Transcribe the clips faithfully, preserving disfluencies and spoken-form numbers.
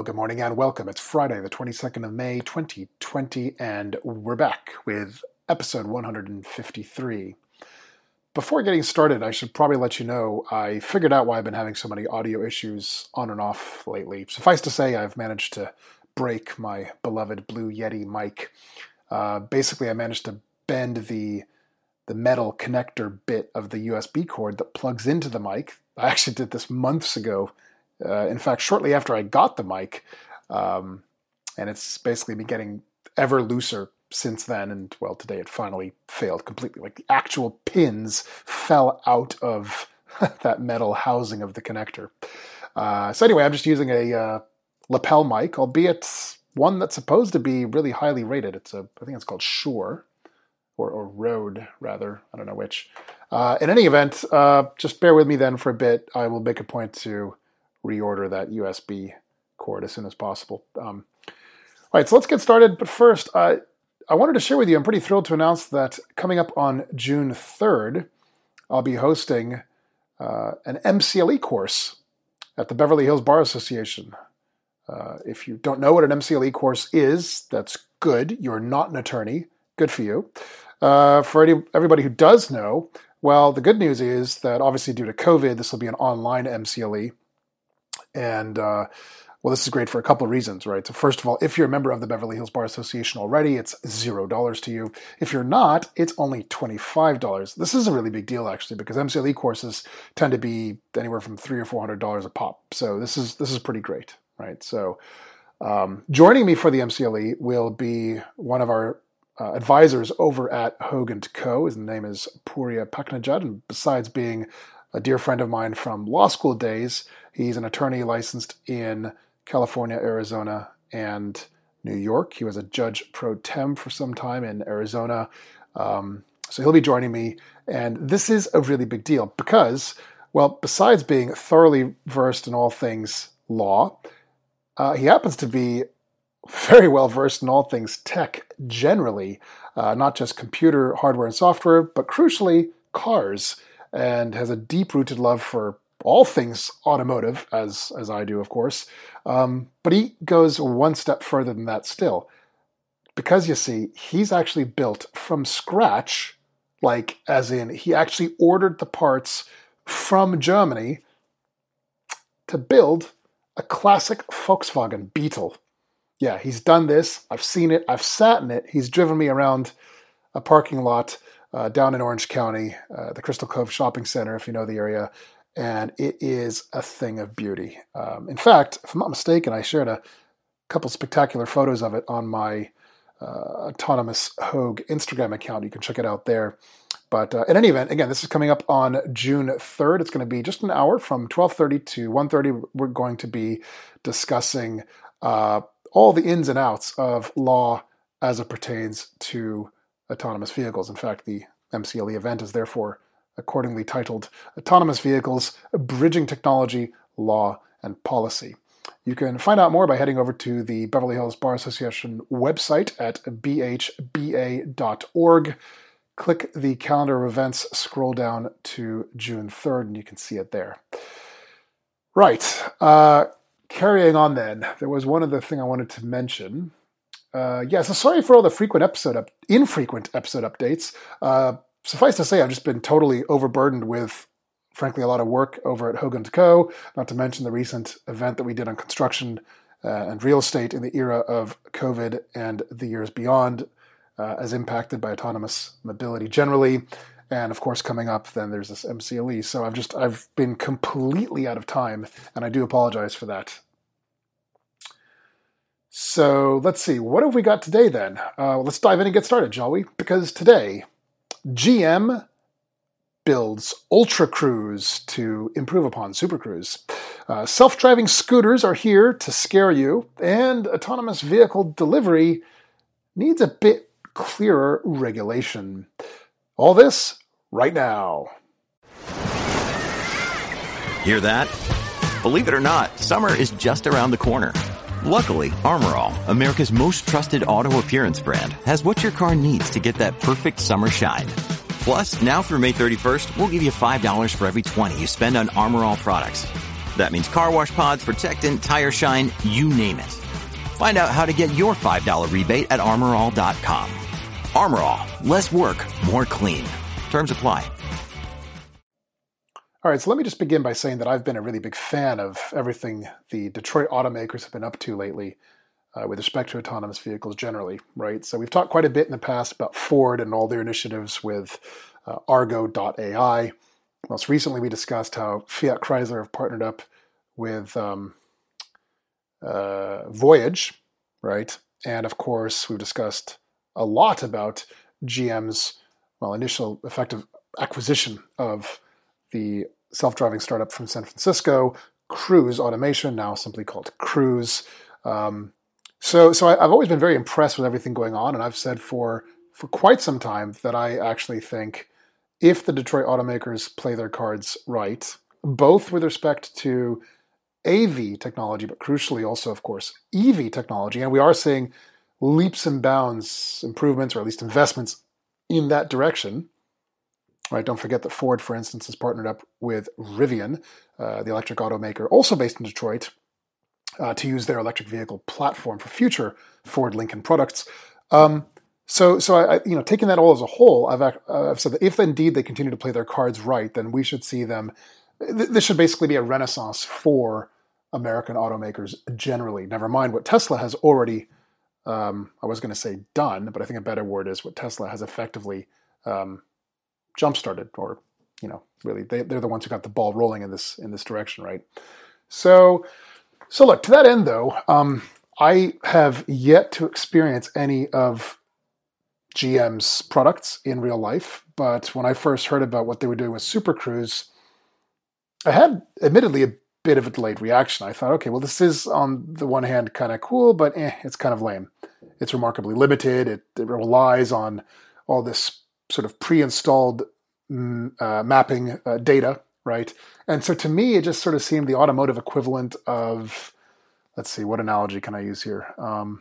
good morning and welcome. It's Friday, the twenty-second of May, twenty twenty, and we're back with episode one hundred fifty-three. Before getting started, I should probably let you know I figured out why I've been having so many audio issues on and off lately. Suffice to say, I've managed to break my beloved Blue Yeti mic. Uh, basically, I managed to bend the the metal connector bit of the U S B cord that plugs into the mic. I actually did this months ago. Uh, in fact, shortly after I got the mic, um, and it's basically been getting ever looser since then. And well, today it finally failed completely. Like the actual pins fell out of that metal housing of the connector. Uh, so anyway, I'm just using a uh, lapel mic, albeit one that's supposed to be really highly rated. It's a, I think it's called Shure, or, or Rode rather. I don't know which. Uh, in any event, uh, just bear with me then for a bit. I will make a point to reorder that U S B cord as soon as possible. Um, all right, so let's get started. But first, uh, I wanted to share with you, I'm pretty thrilled to announce that coming up on June third, I'll be hosting uh, an M C L E course at the Beverly Hills Bar Association. Uh, if you don't know what an M C L E course is, that's good. You're not an attorney. Good for you. Uh, for any, everybody who does know, well, the good news is that obviously due to COVID, this will be an online M C L E. And, uh, well, this is great for a couple of reasons, right? So first of all, if you're a member of the Beverly Hills Bar Association already, it's zero dollars to you. If you're not, it's only twenty-five dollars. This is a really big deal, actually, because M C L E courses tend to be anywhere from three hundred or four hundred dollars a pop. So this is this is pretty great, right? So um, joining me for the M C L E will be one of our uh, advisors over at Hoag and Co. His name is Puriya Paknajad, and besides being a dear friend of mine from law school days, he's an attorney licensed in California, Arizona, and New York. He was a judge pro tem for some time in Arizona. Um, so he'll be joining me. And this is a really big deal because, well, besides being thoroughly versed in all things law, uh, he happens to be very well versed in all things tech generally, uh, not just computer hardware and software, but crucially, cars, and has a deep-rooted love for all things automotive, as as I do, of course. Um, but he goes one step further than that still. Because, you see, he's actually built from scratch, like as in he actually ordered the parts from Germany to build a classic Volkswagen Beetle. Yeah, he's done this. I've seen it. I've sat in it. He's driven me around a parking lot Uh, down in Orange County, uh, the Crystal Cove Shopping Center, if you know the area, and it is a thing of beauty. Um, in fact, if I'm not mistaken, I shared a couple spectacular photos of it on my uh, Autonomous Hoag Instagram account. You can check it out there. But uh, in any event, again, this is coming up on June third. It's going to be just an hour from twelve thirty to one thirty. We're going to be discussing uh, all the ins and outs of law as it pertains to autonomous vehicles. In fact, the M C L E event is therefore accordingly titled Autonomous Vehicles, Bridging Technology, Law, and Policy. You can find out more by heading over to the Beverly Hills Bar Association website at b h b a dot org. Click the calendar of events, scroll down to June third, and you can see it there. Right. Uh, carrying on then, there was one other thing I wanted to mention. Uh, yeah, so sorry for all the frequent episode up, infrequent episode updates. Uh, suffice to say, I've just been totally overburdened with, frankly, a lot of work over at Hoag and Co., not to mention the recent event that we did on construction uh, and real estate in the era of COVID and the years beyond, uh, as impacted by autonomous mobility generally. And of course, coming up, then there's this M C L E. So I've just, I've been completely out of time, and I do apologize for that. So let's see, what have we got today then? Uh, let's dive in and get started, shall we? Because today, G M builds Ultra Cruise to improve upon Super Cruise. Uh, self-driving scooters are here to scare you, and autonomous vehicle delivery needs a bit clearer regulation. All this right now. Hear that? Believe it or not, summer is just around the corner. Luckily, Armor All, America's most trusted auto appearance brand, has what your car needs to get that perfect summer shine. Plus, now through May thirty-first, we'll give you five dollars for every twenty you spend on Armor All products. That means car wash pods, protectant, tire shine, you name it. Find out how to get your five dollars rebate at armor all dot com. Armor All, less work, more clean. Terms apply. All right, so let me just begin by saying that I've been a really big fan of everything the Detroit automakers have been up to lately uh, with respect to autonomous vehicles generally, right? So we've talked quite a bit in the past about Ford and all their initiatives with uh, Argo dot A I. Most recently, we discussed how Fiat Chrysler have partnered up with um, uh, Voyage, right? And of course, we've discussed a lot about G M's, well, initial effective acquisition of the self-driving startup from San Francisco, Cruise Automation, now simply called Cruise. Um, so so I, I've always been very impressed with everything going on, and I've said for, for quite some time that I actually think if the Detroit automakers play their cards right, both with respect to A V technology, but crucially also, of course, E V technology, and we are seeing leaps and bounds improvements, or at least investments in that direction. Right, don't forget that Ford, for instance, has partnered up with Rivian, uh, the electric automaker, also based in Detroit, uh, to use their electric vehicle platform for future Ford Lincoln products. Um, so, so I, you know, taking that all as a whole, I've, uh, I've said that if indeed they continue to play their cards right, then we should see them. Th- this should basically be a renaissance for American automakers generally. Never mind what Tesla has already. Um, I was going to say done, but I think a better word is what Tesla has effectively. Um, jump-started, or, you know, really, they, they're the ones who got the ball rolling in this in this direction, right? So, so look, to that end, though, um, I have yet to experience any of G M's products in real life, but when I first heard about what they were doing with Super Cruise, I had, admittedly, a bit of a delayed reaction. I thought, okay, well, this is, on the one hand, kind of cool, but eh, it's kind of lame. It's remarkably limited. It, it relies on all this sort of pre-installed uh, mapping uh, data, right? And so to me, it just sort of seemed the automotive equivalent of, let's see, what analogy can I use here? Um,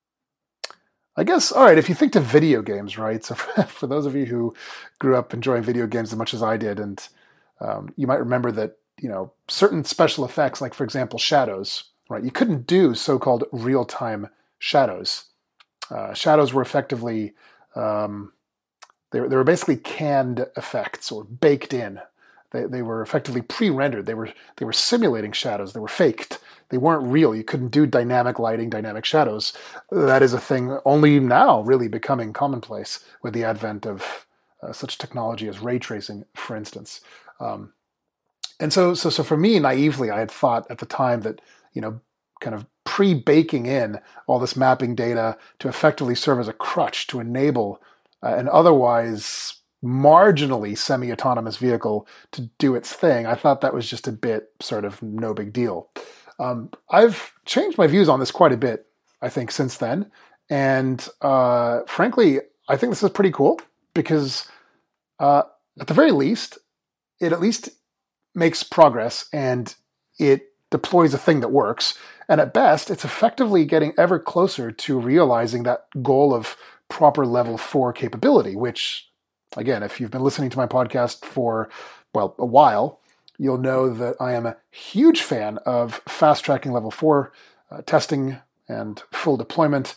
I guess, all right, if you think to video games, right? So for, for those of you who grew up enjoying video games as much as I did, and um, you might remember that, you know, certain special effects, like, for example, shadows, right? You couldn't do so-called real-time shadows. Uh, shadows were effectively... Um, They were, they were basically canned effects or baked in. They, they were effectively pre-rendered. They were they were simulating shadows. They were faked. They weren't real. You couldn't do dynamic lighting, dynamic shadows. That is a thing only now really becoming commonplace with the advent of uh, such technology as ray tracing, for instance. Um, and so, so, so for me, naively, I had thought at the time that, you know, kind of pre-baking in all this mapping data to effectively serve as a crutch to enable Uh, an otherwise marginally semi-autonomous vehicle to do its thing, I thought that was just a bit sort of no big deal. Um, I've changed my views on this quite a bit, I think, since then. And uh, frankly, I think this is pretty cool because uh, at the very least, it at least makes progress and it deploys a thing that works. And at best, it's effectively getting ever closer to realizing that goal of proper level four capability, which, again, if you've been listening to my podcast for, well, a while, you'll know that I am a huge fan of fast-tracking level four uh, testing and full deployment,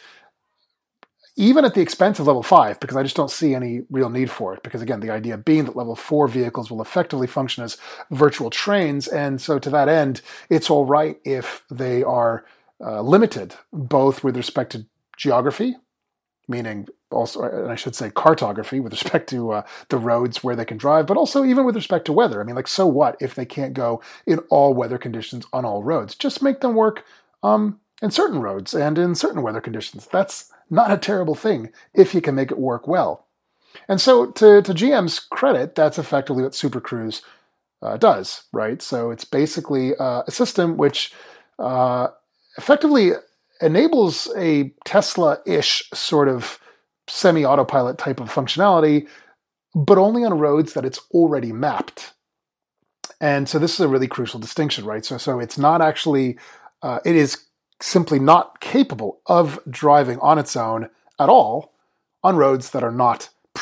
even at the expense of level five, because I just don't see any real need for it. Because, again, the idea being that level four vehicles will effectively function as virtual trains, and so to that end, it's all right if they are uh, limited, both with respect to geography, meaning also, and I should say cartography with respect to uh, the roads where they can drive, but also even with respect to weather. I mean, like, so what if they can't go in all weather conditions on all roads? Just make them work um, in certain roads and in certain weather conditions. That's not a terrible thing if you can make it work well. And so to, to G M's credit, that's effectively what Super Cruise uh, does, right? So it's basically uh, a system which uh, effectively enables a Tesla-ish sort of semi-autopilot type of functionality, but only on roads that it's already mapped. And so this is a really crucial distinction, right? So, so it's not actually, uh, it is simply not capable of driving on its own at all on roads that are not pre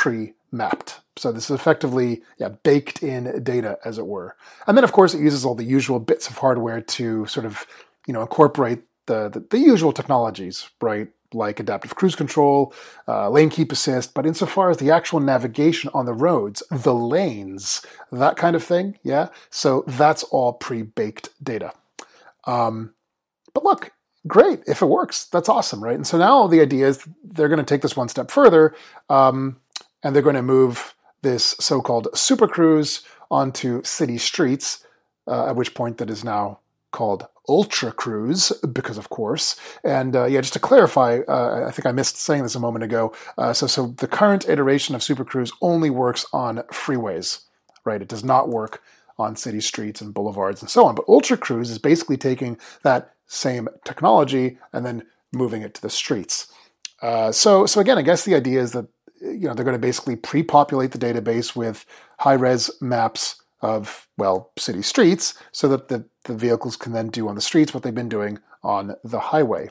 mapped. So this is effectively yeah, baked in data, as it were. And then, of course, it uses all the usual bits of hardware to sort of, you know, incorporate the, the, the usual technologies, right? Like adaptive cruise control, uh, lane keep assist. But insofar as the actual navigation on the roads, the lanes, that kind of thing, yeah? So that's all pre-baked data. Um, but look, great. If it works, that's awesome, right? And so now the idea is they're going to take this one step further, um, and they're going to move this so-called Super Cruise onto city streets, uh, at which point that is now called Ultra Cruise, because of course. And uh, yeah, just to clarify, uh, I think I missed saying this a moment ago. Uh, so, so the current iteration of Super Cruise only works on freeways, right? It does not work on city streets and boulevards and so on. But Ultra Cruise is basically taking that same technology and then moving it to the streets. Uh, so, so again, I guess the idea is that you know they're going to basically pre-populate the database with high-res maps of, well, city streets, so that the, the vehicles can then do on the streets what they've been doing on the highway.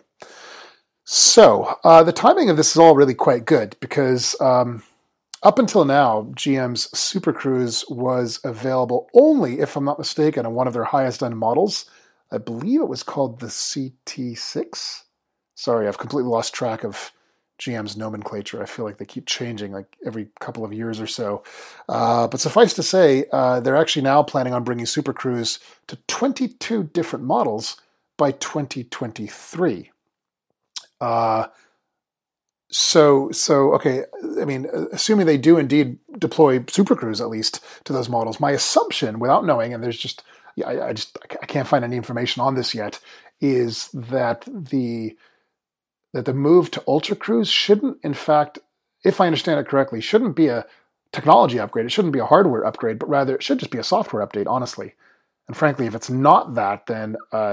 So uh, the timing of this is all really quite good because um, up until now, G M's Super Cruise was available only, if I'm not mistaken, on one of their highest-end models. I believe it was called the C T six. Sorry, I've completely lost track of G M's nomenclature. I feel like they keep changing like every couple of years or so. Uh, but suffice to say, uh, they're actually now planning on bringing Super Cruise to twenty-two different models by twenty twenty-three. Uh, so, so okay, I mean, assuming they do indeed deploy Super Cruise at least to those models, my assumption, without knowing, and there's just, yeah, I, I just, I can't find any information on this yet, is that the that the move to Ultra Cruise shouldn't, in fact, if I understand it correctly, shouldn't be a technology upgrade. It shouldn't be a hardware upgrade, but rather it should just be a software update, honestly. And frankly, if it's not that, then uh,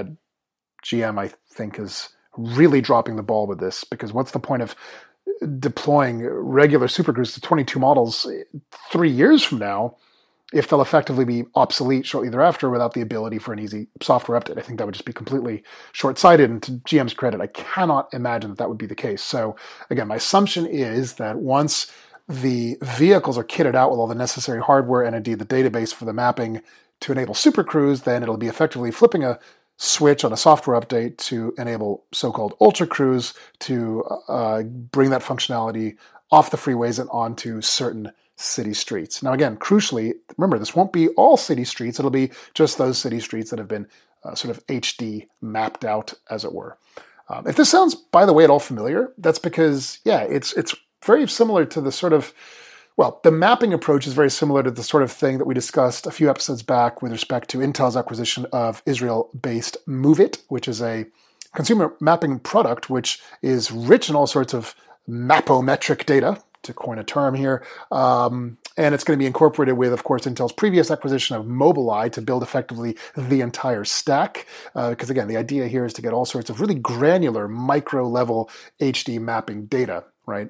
G M, I think, is really dropping the ball with this, because what's the point of deploying regular Super Cruise to twenty-two models three years from now if they'll effectively be obsolete shortly thereafter without the ability for an easy software update? I think that would just be completely short-sighted, and to G M's credit, I cannot imagine that that would be the case. So again, my assumption is that once the vehicles are kitted out with all the necessary hardware and indeed the database for the mapping to enable Super Cruise, then it'll be effectively flipping a switch on a software update to enable so-called Ultra Cruise to uh, bring that functionality off the freeways and onto certain city streets. Now, again, crucially, remember, this won't be all city streets. It'll be just those city streets that have been uh, sort of H D mapped out, as it were. Um, if this sounds, by the way, at all familiar, that's because, yeah, it's it's very similar to the sort of, well, the mapping approach is very similar to the sort of thing that we discussed a few episodes back with respect to Intel's acquisition of Israel-based MoveIt, which is a consumer mapping product which is rich in all sorts of mapometric data, to coin a term here, um, and it's going to be incorporated with, of course, Intel's previous acquisition of Mobileye to build effectively the entire stack, uh, because again, the idea here is to get all sorts of really granular, micro-level H D mapping data, right?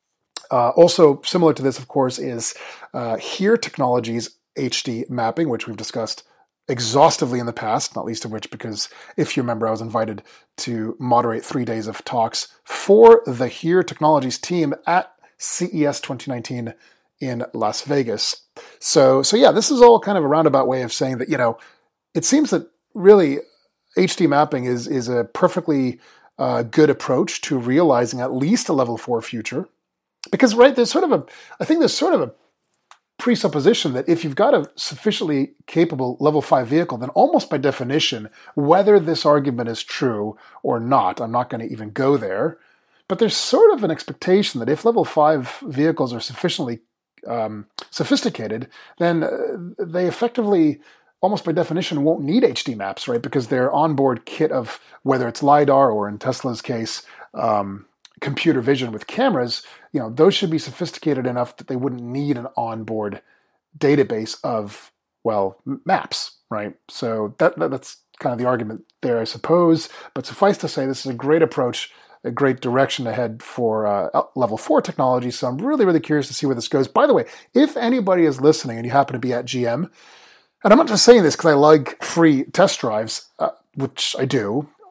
Uh, also, similar to this, of course, is uh, HERE Technologies H D mapping, which we've discussed exhaustively in the past, not least of which because, if you remember, I was invited to moderate three days of talks for the HERE Technologies team at C E S twenty nineteen in Las Vegas. So, so yeah, this is all kind of a roundabout way of saying that, you know, it seems that really H D mapping is, is a perfectly uh, good approach to realizing at least a level four future. Because, right, there's sort of a, I think there's sort of a presupposition that if you've got a sufficiently capable level five vehicle, then almost by definition, whether this argument is true or not, I'm not going to even go there, but there's sort of an expectation that if level five vehicles are sufficiently um, sophisticated, then uh, they effectively, almost by definition, won't need H D maps, right? Because their onboard kit of, whether it's LiDAR or in Tesla's case, um, computer vision with cameras, you know, those should be sophisticated enough that they wouldn't need an onboard database of, well, maps, right? So that, that that's kind of the argument there, I suppose. But suffice to say, this is a great approach, a great direction ahead for uh, level four technology. So I'm really, really curious to see where this goes. By the way, if anybody is listening and you happen to be at G M, and I'm not just saying this because I like free test drives, uh, which I do,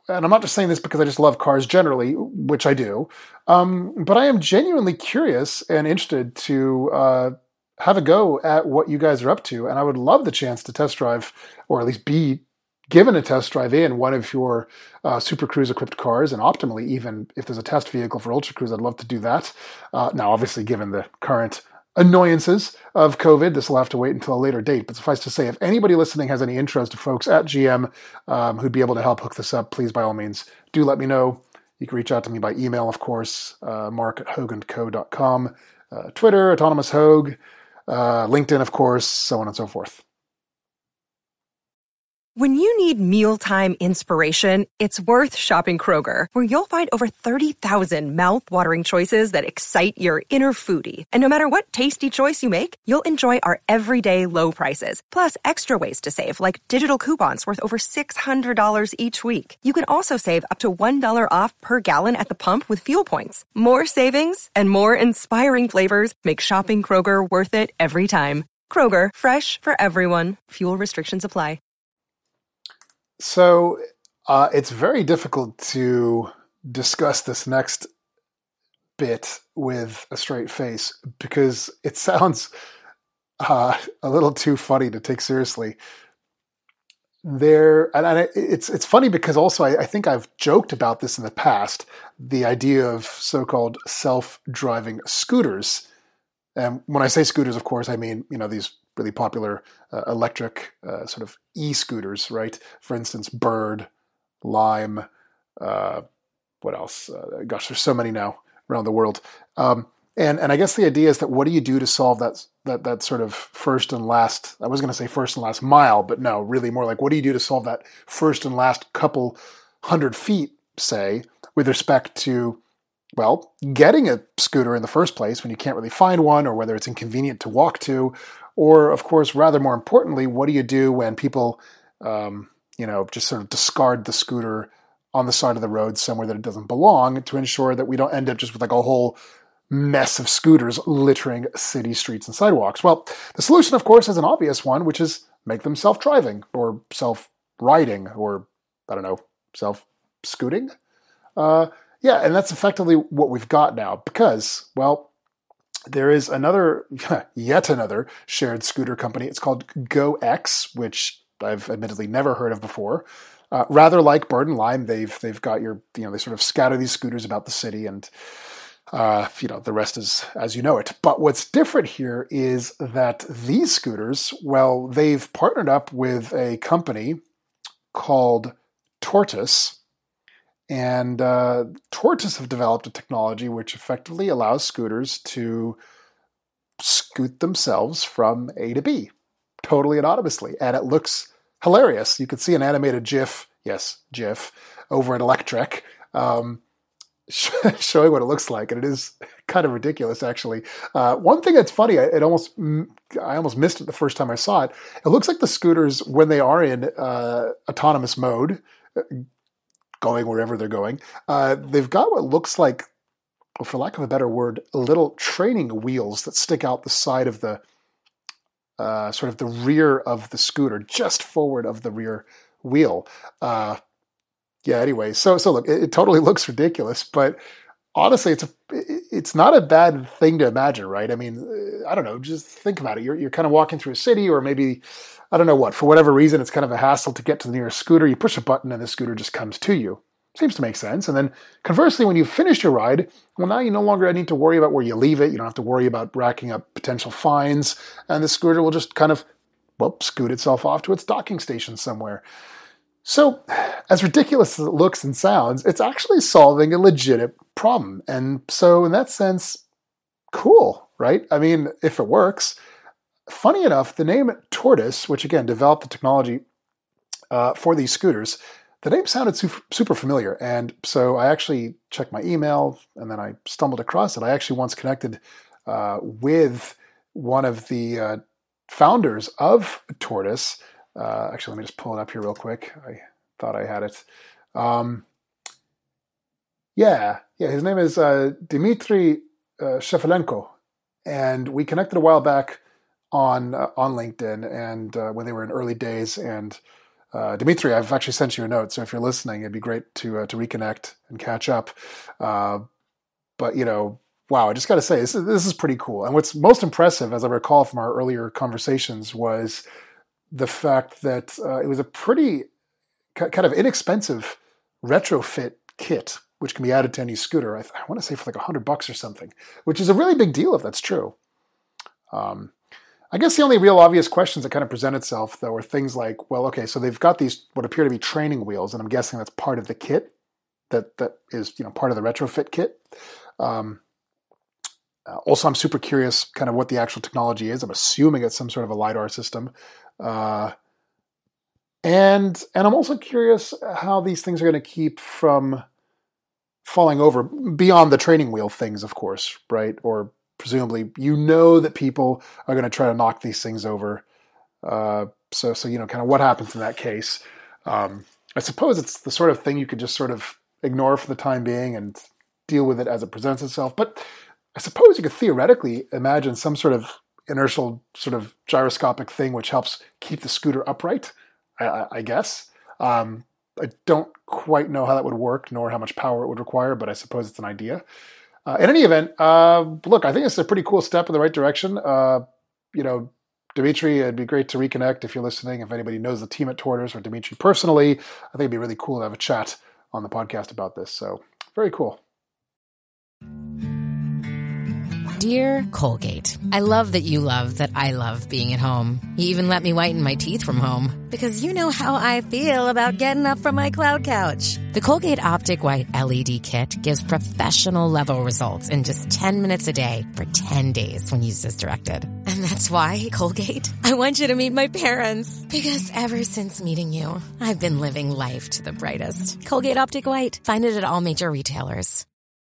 and I'm not just saying this because I just love cars generally, which I do, um, but I am genuinely curious and interested to uh, have a go at what you guys are up to, and I would love the chance to test drive, or at least be given a test drive in one of your uh, Super Cruise equipped cars, and optimally, even if there's a test vehicle for Ultra Cruise, I'd love to do that. Uh, now, obviously, given the current annoyances of COVID, this will have to wait until a later date. But suffice to say, if anybody listening has any interest of folks at G M um, who'd be able to help hook this up, please, by all means, do let me know. You can reach out to me by email, of course, uh, mark at hogue and co dot com, uh, Twitter, Autonomous Hogue, uh, LinkedIn, of course, so on and so forth. When you need mealtime inspiration, it's worth shopping Kroger, where you'll find over thirty thousand mouth-watering choices that excite your inner foodie. And no matter what tasty choice you make, you'll enjoy our everyday low prices, plus extra ways to save, like digital coupons worth over six hundred dollars each week. You can also save up to one dollar off per gallon at the pump with fuel points. More savings and more inspiring flavors make shopping Kroger worth it every time. Kroger, fresh for everyone. Fuel restrictions apply. So uh, it's very difficult to discuss this next bit with a straight face because it sounds uh, a little too funny to take seriously. There, and, and it's it's funny because also I, I think I've joked about this in the past, the idea of so-called self-driving scooters. And when I say scooters, of course, I mean, you know, these really popular uh, electric uh, sort of e-scooters, right? For instance, Bird, Lime, uh, what else? Uh, gosh, there's so many now around the world. Um, and and I guess the idea is that what do you do to solve that that that sort of first and last? I was going to say first and last mile, but no, really more like what do you do to solve that first and last couple hundred feet, say, with respect to, well, getting a scooter in the first place when you can't really find one, or whether it's inconvenient to walk to, or, of course, rather more importantly, what do you do when people, um, you know, just sort of discard the scooter on the side of the road somewhere that it doesn't belong to ensure that we don't end up just with like a whole mess of scooters littering city streets and sidewalks? Well, the solution, of course, is an obvious one, which is make them self-driving or self-riding or, I don't know, self-scooting. Uh, yeah, and that's effectively what we've got now because, well, there is another, yet another shared scooter company. It's called GoX, which I've admittedly never heard of before. Uh, rather like Bird and Lime, they've they've got your, you know, they sort of scatter these scooters about the city, and uh, you know, the rest is as you know it. But what's different here is that these scooters, well, they've partnered up with a company called Tortoise. And uh, Tortoise have developed a technology which effectively allows scooters to scoot themselves from A to B, totally anonymously. And it looks hilarious. You could see an animated GIF, yes, GIF, over at Electrek, um, showing what it looks like. And it is kind of ridiculous, actually. Uh, one thing that's funny, it almost I almost missed it the first time I saw it. It looks like the scooters, when they are in uh, autonomous mode, going wherever they're going, uh, they've got what looks like, well, for lack of a better word, little training wheels that stick out the side of the, uh, sort of the rear of the scooter, just forward of the rear wheel. Uh, yeah, anyway, so so look, it, it totally looks ridiculous, but honestly, it's a, it's not a bad thing to imagine, right? I mean, I don't know, just think about it. You're you're kind of walking through a city, or maybe, I don't know what, for whatever reason, it's kind of a hassle to get to the nearest scooter. You push a button and the scooter just comes to you. Seems to make sense. And then conversely, when you've finished your ride, well, now you no longer need to worry about where you leave it. You don't have to worry about racking up potential fines. And the scooter will just kind of, well, scoot itself off to its docking station somewhere. So, as ridiculous as it looks and sounds, it's actually solving a legitimate problem. And so, in that sense, cool, right? I mean, if it works. Funny enough, the name Tortoise, which again developed the technology uh, for these scooters, the name sounded super, super familiar. And so I actually checked my email, and then I stumbled across it. I actually once connected uh, with one of the uh, founders of Tortoise. Uh, actually, let me just pull it up here real quick. I thought I had it. Um, yeah, yeah, his name is uh, Dmitry uh, Shefelenko. And we connected a while back on uh, on LinkedIn, and uh, when they were in early days, and Uh, Dimitri, I've actually sent you a note, so if you're listening, it'd be great to uh, to reconnect and catch up. Uh, but, you know, wow, I just got to say, this is, this is pretty cool. And what's most impressive, as I recall from our earlier conversations, was the fact that uh, it was a pretty k- kind of inexpensive retrofit kit, which can be added to any scooter. I, th- I want to say for like a hundred bucks or something, which is a really big deal if that's true. Um, I guess the only real obvious questions that kind of present itself, though, are things like, well, okay, so they've got these what appear to be training wheels, and I'm guessing that's part of the kit that that is, you know, part of the retrofit kit. Um, uh, also, I'm super curious kind of what the actual technology is. I'm assuming it's some sort of a LiDAR system. Uh, and and I'm also curious how these things are going to keep from falling over beyond the training wheel things, of course, right? Or presumably, you know that people are going to try to knock these things over. Uh, so, so you know, kind of what happens in that case. Um, I suppose it's the sort of thing you could just sort of ignore for the time being and deal with it as it presents itself. But I suppose you could theoretically imagine some sort of inertial sort of gyroscopic thing which helps keep the scooter upright, I, I guess. Um, I don't quite know how that would work, nor how much power it would require, but I suppose it's an idea. Uh, in any event, uh, look, I think it's a pretty cool step in the right direction. Uh, you know, Dimitri, it'd be great to reconnect if you're listening. If anybody knows the team at Tortoise or Dimitri personally, I think it'd be really cool to have a chat on the podcast about this. So, very cool. Dear Colgate, I love that you love that I love being at home. You even let me whiten my teeth from home. Because you know how I feel about getting up from my cloud couch. The Colgate Optic White L E D Kit gives professional-level results in just ten minutes a day for ten days when used as directed. And that's why, Colgate, I want you to meet my parents. Because ever since meeting you, I've been living life to the brightest. Colgate Optic White. Find it at all major retailers.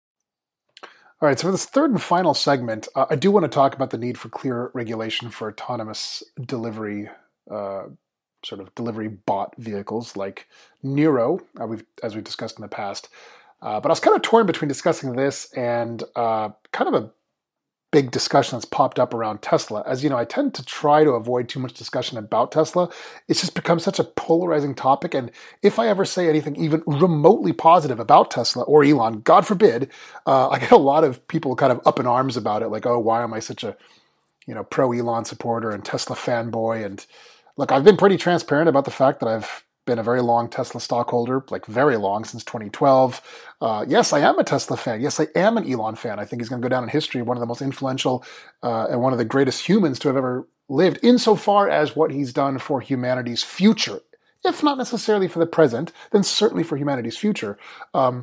All right, so for this third and final segment, uh, I do want to talk about the need for clear regulation for autonomous delivery, uh, sort of delivery bot vehicles like Niro, uh, we've, as we've discussed in the past. Uh, but I was kind of torn between discussing this and uh, kind of a big discussion that's popped up around Tesla. As you know, I tend to try to avoid too much discussion about Tesla. It's just become such a polarizing topic. And if I ever say anything even remotely positive about Tesla or Elon, God forbid, uh, I get a lot of people kind of up in arms about it. Like, oh, why am I such a, you know, pro Elon supporter and Tesla fanboy? And look, I've been pretty transparent about the fact that I've been a very long Tesla stockholder, like very long, since twenty twelve. Uh, yes, I am a Tesla fan. Yes, I am an Elon fan. I think he's going to go down in history, one of the most influential uh, and one of the greatest humans to have ever lived, insofar as what he's done for humanity's future. If not necessarily for the present, then certainly for humanity's future. Um,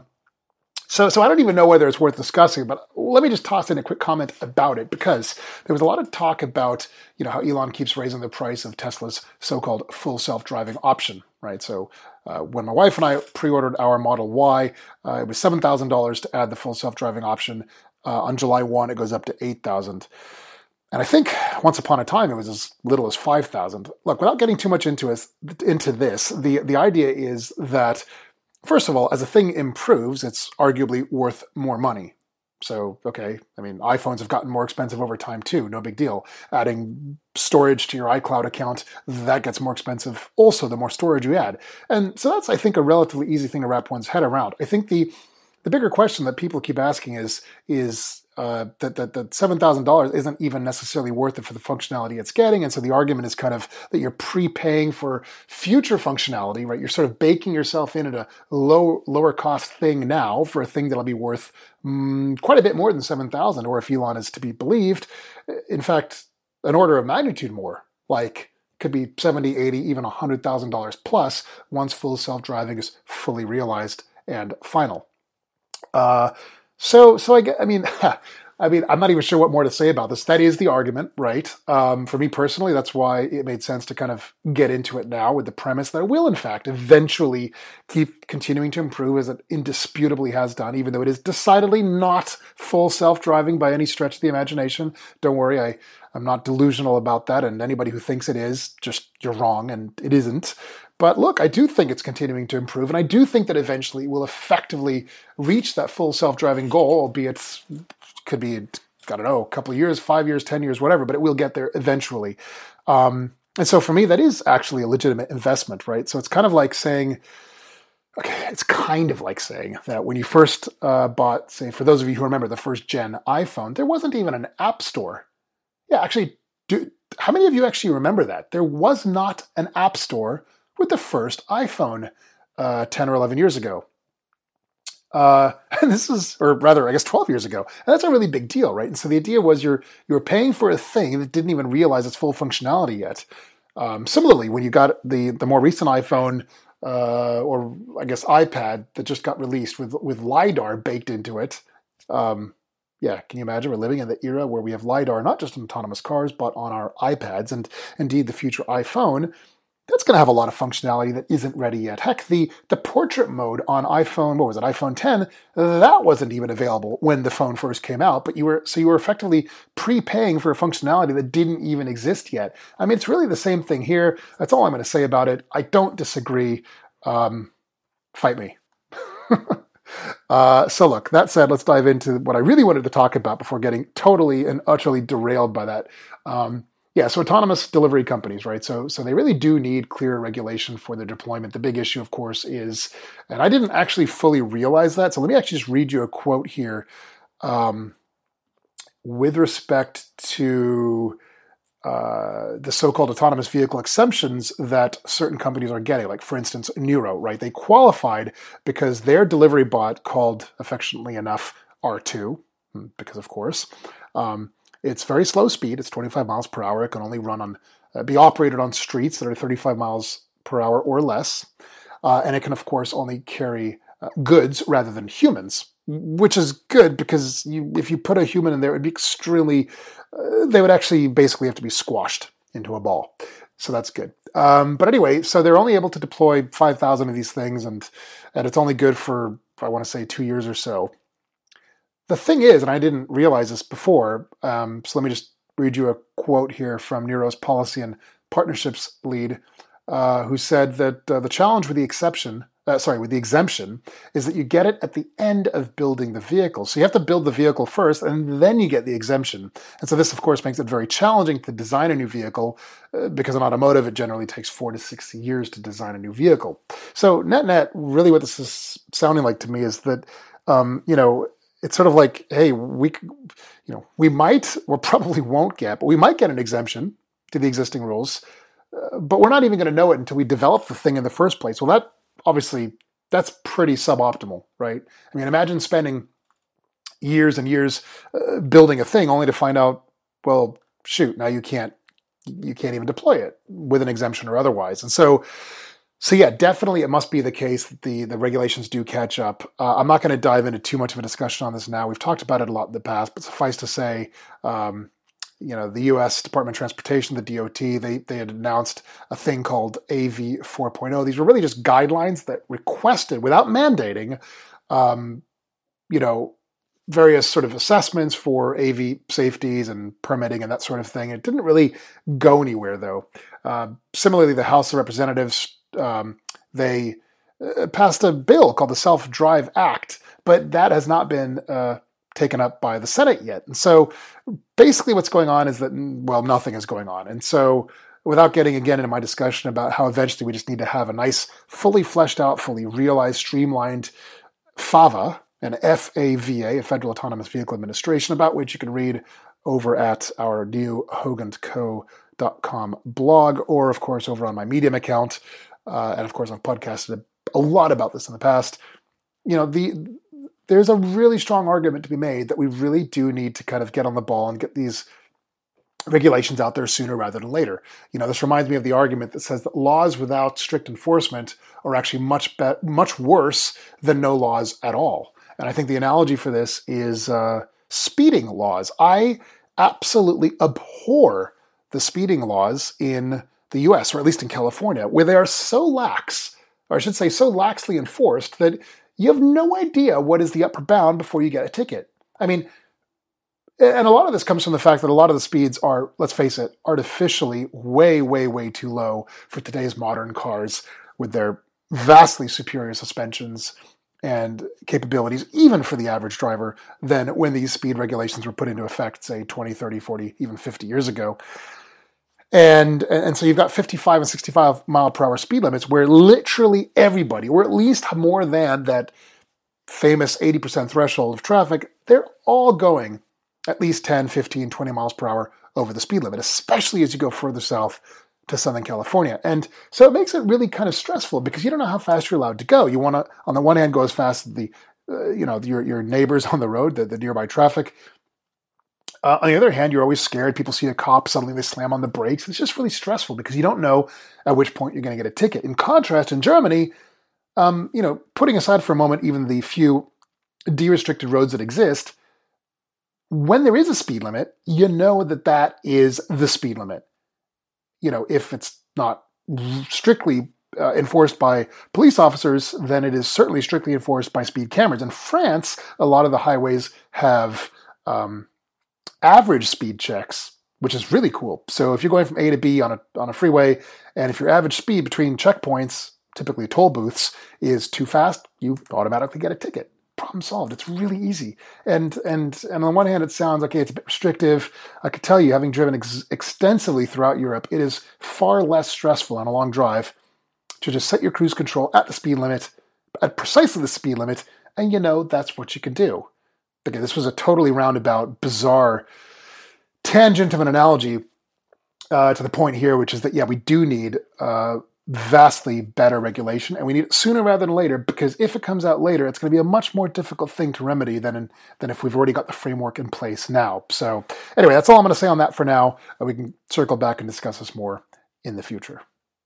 So, so I don't even know whether it's worth discussing, but let me just toss in a quick comment about it, because there was a lot of talk about, you know, how Elon keeps raising the price of Tesla's so-called full self-driving option, right? So uh, when my wife and I pre-ordered our Model Y, uh, it was seven thousand dollars to add the full self-driving option. Uh, on July first, it goes up to eight thousand dollars. And I think once upon a time, it was as little as five thousand dollars. Look, without getting too much into, us, into this, the, the idea is that, first of all, as a thing improves, it's arguably worth more money. So, okay, I mean, iPhones have gotten more expensive over time too, no big deal. Adding storage to your iCloud account, that gets more expensive also the more storage you add. And so that's, I think, a relatively easy thing to wrap one's head around. I think the the bigger question that people keep asking is, is uh, that, that, that seven thousand dollars isn't even necessarily worth it for the functionality it's getting. And so the argument is kind of that you're prepaying for future functionality, right? You're sort of baking yourself in at a low, lower cost thing now for a thing that'll be worth um, quite a bit more than seven thousand dollars, or if Elon is to be believed, in fact, an order of magnitude more, like could be seventy, eighty, even one hundred thousand dollars plus once full self-driving is fully realized and final. Uh, so, so I get, I mean, I mean, I'm not even sure what more to say about this. That is the argument, right? Um, for me personally, that's why it made sense to kind of get into it now with the premise that it will, in fact, eventually keep continuing to improve as it indisputably has done, even though it is decidedly not full self-driving by any stretch of the imagination. Don't worry, I, I'm not delusional about that, and anybody who thinks it is, just, you're wrong, and it isn't. But look, I do think it's continuing to improve, and I do think that eventually it will effectively reach that full self-driving goal, albeit could be, I don't know, a couple of years, five years, ten years, whatever, but it will get there eventually. Um, and so for me, that is actually a legitimate investment, right? So it's kind of like saying, okay, it's kind of like saying that when you first uh, bought, say, for those of you who remember the first gen iPhone, there wasn't even an app store. Yeah, actually, do, how many of you actually remember that? There was not an app store with the first iPhone uh, ten or eleven years ago. Uh, and this is, or rather, I guess twelve years ago. And that's a really big deal, right? And so the idea was you're you're paying for a thing that didn't even realize its full functionality yet. Um, similarly, when you got the the more recent iPhone, uh, or I guess iPad that just got released with with LiDAR baked into it. Um, yeah, can you imagine? We're living in the era where we have LiDAR not just in autonomous cars, but on our iPads, and indeed the future iPhone. That's going to have a lot of functionality that isn't ready yet. Heck, the, the portrait mode on iPhone, what was it, iPhone ten, that wasn't even available when the phone first came out. But you were so you were effectively prepaying for a functionality that didn't even exist yet. I mean, it's really the same thing here. That's all I'm going to say about it. I don't disagree. Um, fight me. uh, so look, that said, let's dive into what I really wanted to talk about before getting totally and utterly derailed by that. Um, Yeah, so autonomous delivery companies, right? So so they really do need clearer regulation for their deployment. The big issue, of course, is, and I didn't actually fully realize that, so let me actually just read you a quote here um, with respect to uh, the so-called autonomous vehicle exemptions that certain companies are getting. Like, for instance, Nuro, right? They qualified because their delivery bot, called affectionately enough R two, because of course, um, it's very slow speed. It's twenty-five miles per hour. It can only run on, uh, be operated on streets that are thirty-five miles per hour or less. Uh, and it can, of course, only carry uh, goods rather than humans, which is good because you, if you put a human in there, it would be extremely, uh, they would actually basically have to be squashed into a ball. So that's good. Um, but anyway, so they're only able to deploy five thousand of these things, and, and it's only good for, I want to say, two years or so. The thing is, and I didn't realize this before, um, so let me just read you a quote here from Nuro's policy and partnerships lead, uh, who said that uh, the challenge with the exception, uh, sorry, with the exemption, is that you get it at the end of building the vehicle. So you have to build the vehicle first, and then you get the exemption. And so this, of course, makes it very challenging to design a new vehicle, uh, because in automotive, it generally takes four to six years to design a new vehicle. So net-net, really what this is sounding like to me is that, um, you know, it's sort of like, hey, we, you know, we might, or probably won't get, but we might get an exemption to the existing rules, uh, but we're not even going to know it until we develop the thing in the first place. Well, that obviously, that's pretty suboptimal, right? I mean, imagine spending years and years uh, building a thing only to find out, well, shoot, now you can't, you can't even deploy it with an exemption or otherwise. And so, So yeah, definitely it must be the case that the, the regulations do catch up. Uh, I'm not going to dive into too much of a discussion on this now. We've talked about it a lot in the past, but suffice to say, um, you know, the U S Department of Transportation, the D O T, they, they had announced a thing called A V four point oh. These were really just guidelines that requested, without mandating, um, you know, various sort of assessments for A V safeties and permitting and that sort of thing. It didn't really go anywhere, though. Uh, similarly, the House of Representatives, Um, they uh, passed a bill called the Self-Drive Act, but that has not been uh, taken up by the Senate yet. And so basically what's going on is that, well, nothing is going on. And so without getting again into my discussion about how eventually we just need to have a nice, fully fleshed out, fully realized, streamlined FAVA, an F A V A, a Federal Autonomous Vehicle Administration, about which you can read over at our new hogan co dot com blog, or of course over on my Medium account. Uh, and of course, I've podcasted a lot about this in the past. You know, the there's a really strong argument to be made that we really do need to kind of get on the ball and get these regulations out there sooner rather than later. You know, this reminds me of the argument that says that laws without strict enforcement are actually much be- much worse than no laws at all. And I think the analogy for this is uh, speeding laws. I absolutely abhor the speeding laws in the U S, or at least in California, where they are so lax, or I should say so laxly enforced, that you have no idea what is the upper bound before you get a ticket. I mean, and a lot of this comes from the fact that a lot of the speeds are, let's face it, artificially way, way, way too low for today's modern cars with their vastly superior suspensions and capabilities, even for the average driver, than when these speed regulations were put into effect, say twenty, thirty, forty, even fifty years ago. And, and so you've got fifty-five and sixty-five mile per hour speed limits where literally everybody, or at least more than that famous eighty percent threshold of traffic, they're all going at least ten, fifteen, twenty miles per hour over the speed limit, especially as you go further south to Southern California. And so it makes it really kind of stressful because you don't know how fast you're allowed to go. You want to, on the one hand, go as fast as the, uh, you know, your, your neighbors on the road, the, the nearby traffic. Uh, on the other hand, you're always scared. People see a cop, suddenly they slam on the brakes. It's just really stressful because you don't know at which point you're going to get a ticket. In contrast, in Germany, um, you know, putting aside for a moment even the few de-restricted roads that exist, when there is a speed limit, you know that that is the speed limit. You know, if it's not strictly uh, enforced by police officers, then it is certainly strictly enforced by speed cameras. In France, a lot of the highways have um, average speed checks, which is really cool. So if you're going from A to B on a on a freeway, and if your average speed between checkpoints, typically toll booths, is too fast, you automatically get a ticket. Problem solved. It's really easy. And and and on one hand, it sounds okay, it's a bit restrictive. I could tell you, having driven ex- extensively throughout Europe, it is far less stressful on a long drive to just set your cruise control at the speed limit, at precisely the speed limit, and you know that's what you can do. Okay, this was a totally roundabout, bizarre tangent of an analogy uh, to the point here, which is that, yeah, we do need uh, vastly better regulation, and we need it sooner rather than later, because if it comes out later, it's going to be a much more difficult thing to remedy than in, than if we've already got the framework in place now. So anyway, that's all I'm going to say on that for now. Uh, we can circle back and discuss this more in the future.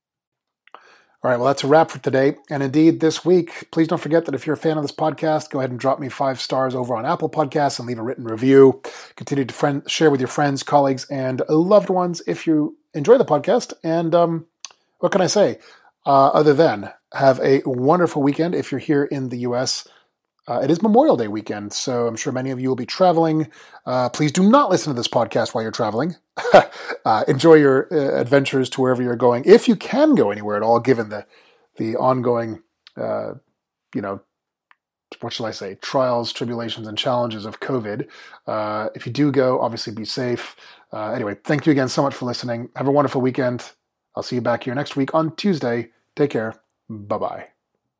All right, well, that's a wrap for today. And indeed, this week, please don't forget that if you're a fan of this podcast, go ahead and drop me five stars over on Apple Podcasts and leave a written review. Continue to friend, share with your friends, colleagues, and loved ones if you enjoy the podcast. And um, what can I say? Uh, other than have a wonderful weekend if you're here in the U S. Uh, it is Memorial Day weekend, so I'm sure many of you will be traveling. Uh, please do not listen to this podcast while you're traveling. uh, enjoy your uh, adventures to wherever you're going, if you can go anywhere at all, given the the ongoing, uh, you know, what shall I say, trials, tribulations, and challenges of COVID. Uh, if you do go, obviously be safe. Uh, anyway, thank you again so much for listening. Have a wonderful weekend. I'll see you back here next week on Tuesday. Take care. Bye-bye.